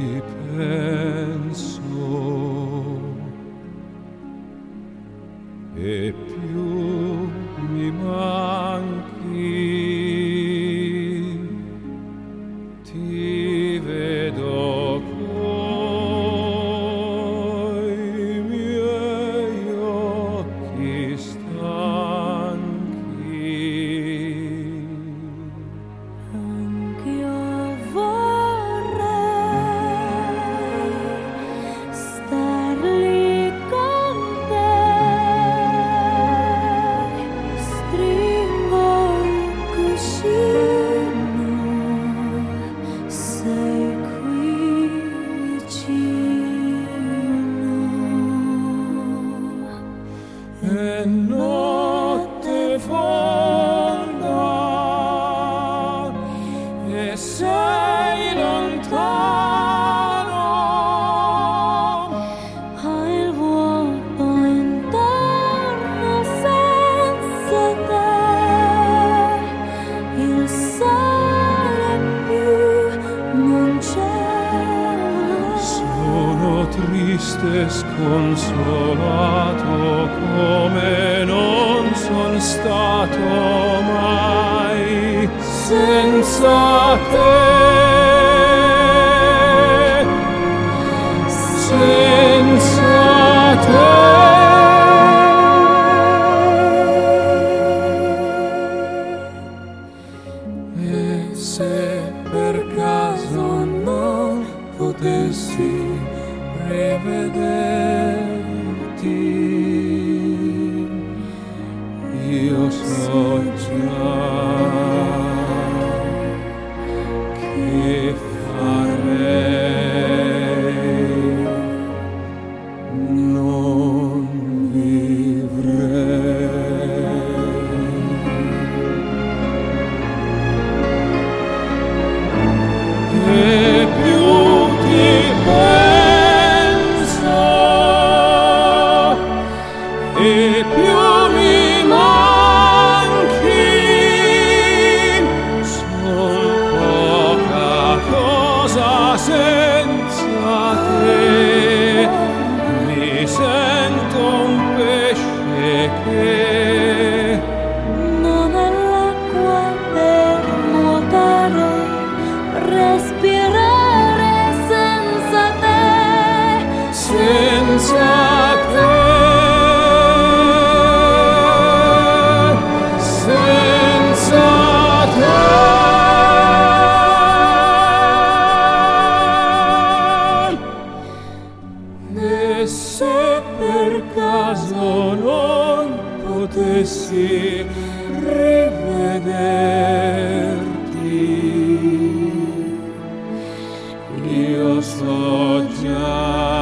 penso e più mi manchi, ti vedo coi miei occhi stanchi. Anch'io vorrei star lì con te, stringo il cuscino, sei qui vicino. E notte fonda e sei lontano, Hai il vuoto intorno senza te, il sole più non c'è. sono triste e sconsolato come non son stato mai senza te. Senza te. E se per caso non potessi rivederti, io so già che farei, non vivrei. E più ti penso e più mi manchi, son poca cosa senza te, mi sento un pesce che Non è l'acqua per nuotare, respirare senza te. senza te, senza te. E se per caso non potessi rivederti, io so già